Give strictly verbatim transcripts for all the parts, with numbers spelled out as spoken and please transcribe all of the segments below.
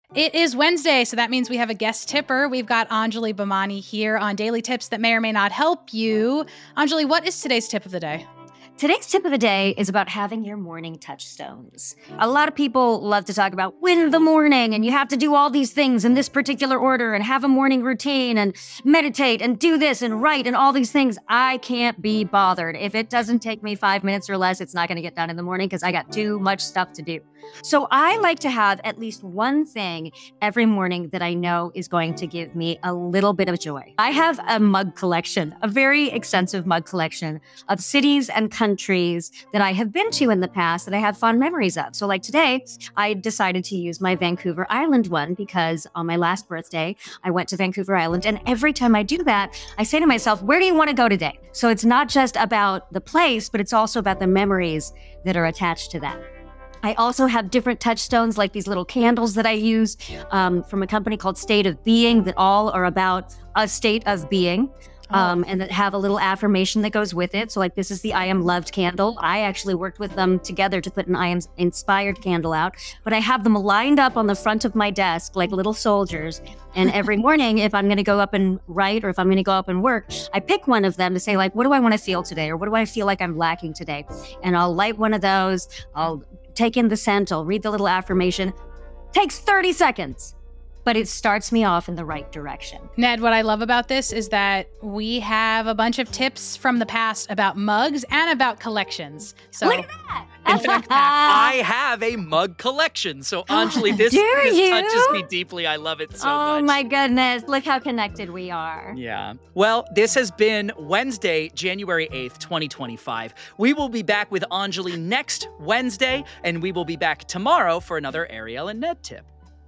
It is Wednesday, so that means we have a guest tipper. We've got Anjali Bhimani here on Daily Tips that may or may not help you. Anjali, what is today's tip of the day? Today's tip of the day is about having your morning touchstones. A lot of people love to talk about win the morning and you have to do all these things in this particular order and have a morning routine and meditate and do this and write and all these things. I can't be bothered. If it doesn't take me five minutes or less, it's not going to get done in the morning because I got too much stuff to do. So I like to have at least one thing every morning that I know is going to give me a little bit of joy. I have a mug collection, a very extensive mug collection of cities and countries that I have been to in the past that I have fond memories of. So like today, I decided to use my Vancouver Island one because on my last birthday, I went to Vancouver Island. And every time I do that, I say to myself, where do you want to go today? So it's not just about the place, but it's also about the memories that are attached to that. I also have different touchstones like these little candles that I use um, from a company called State of Being that all are about a state of being. Um, and that have a little affirmation that goes with it. So like this is the I Am Loved candle. I actually worked with them together to put an I Am Inspired candle out. But I have them lined up on the front of my desk like little soldiers. And every morning, if I'm going to go up and write or if I'm going to go up and work, I pick one of them to say like, what do I want to feel today? Or what do I feel like I'm lacking today? And I'll light one of those. I'll take in the scent. I'll read the little affirmation. Takes thirty seconds. But it starts me off in the right direction. Ned, what I love about this is that we have a bunch of tips from the past about mugs and about collections. So look at that. In fact, I have a mug collection. So Anjali, this, this touches me deeply. I love it so oh, much. Oh my goodness. Look how connected we are. Yeah. Well, this has been Wednesday, January eighth, twenty twenty-five. We will be back with Anjali next Wednesday, and we will be back tomorrow for another Ariel and Ned tip.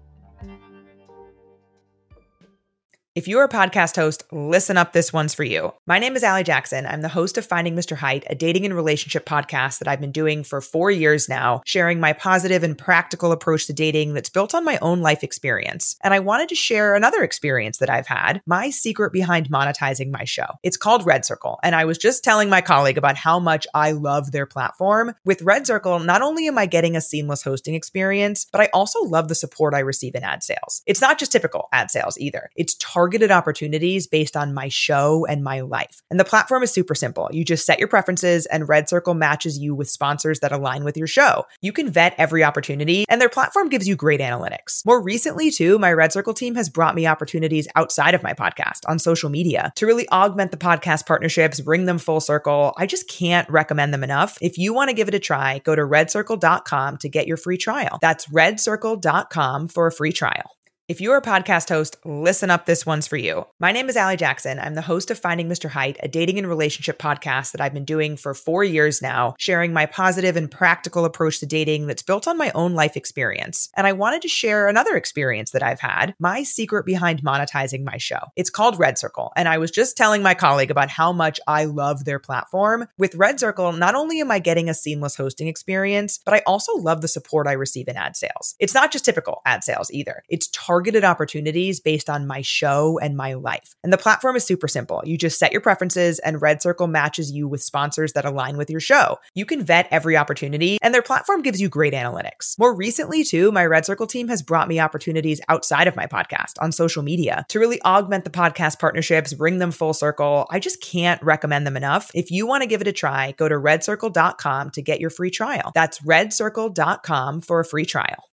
If you're a podcast host, listen up, this one's for you. My name is Allie Jackson. I'm the host of Finding Mister Height, a dating and relationship podcast that I've been doing for four years now, sharing my positive and practical approach to dating that's built on my own life experience. And I wanted to share another experience that I've had, my secret behind monetizing my show. It's called Red Circle, and I was just telling my colleague about how much I love their platform. With Red Circle, not only am I getting a seamless hosting experience, but I also love the support I receive in ad sales. It's not just typical ad sales either. It's targeted targeted opportunities based on my show and my life. And the platform is super simple. You just set your preferences and Red Circle matches you with sponsors that align with your show. You can vet every opportunity and their platform gives you great analytics. More recently too, my Red Circle team has brought me opportunities outside of my podcast on social media to really augment the podcast partnerships, bring them full circle. I just can't recommend them enough. If you want to give it a try, go to red circle dot com to get your free trial. That's red circle dot com for a free trial. If you're a podcast host, listen up, this one's for you. My name is Allie Jackson. I'm the host of Finding Mister Height, a dating and relationship podcast that I've been doing for four years now, sharing my positive and practical approach to dating that's built on my own life experience. And I wanted to share another experience that I've had, my secret behind monetizing my show. It's called Red Circle, and I was just telling my colleague about how much I love their platform. With Red Circle, not only am I getting a seamless hosting experience, but I also love the support I receive in ad sales. It's not just typical ad sales either. It's targeted targeted opportunities based on my show and my life. And the platform is super simple. You just set your preferences and Red Circle matches you with sponsors that align with your show. You can vet every opportunity and their platform gives you great analytics. More recently too, my Red Circle team has brought me opportunities outside of my podcast on social media to really augment the podcast partnerships, bring them full circle. I just can't recommend them enough. If you want to give it a try, go to red circle dot com to get your free trial. That's red circle dot com for a free trial.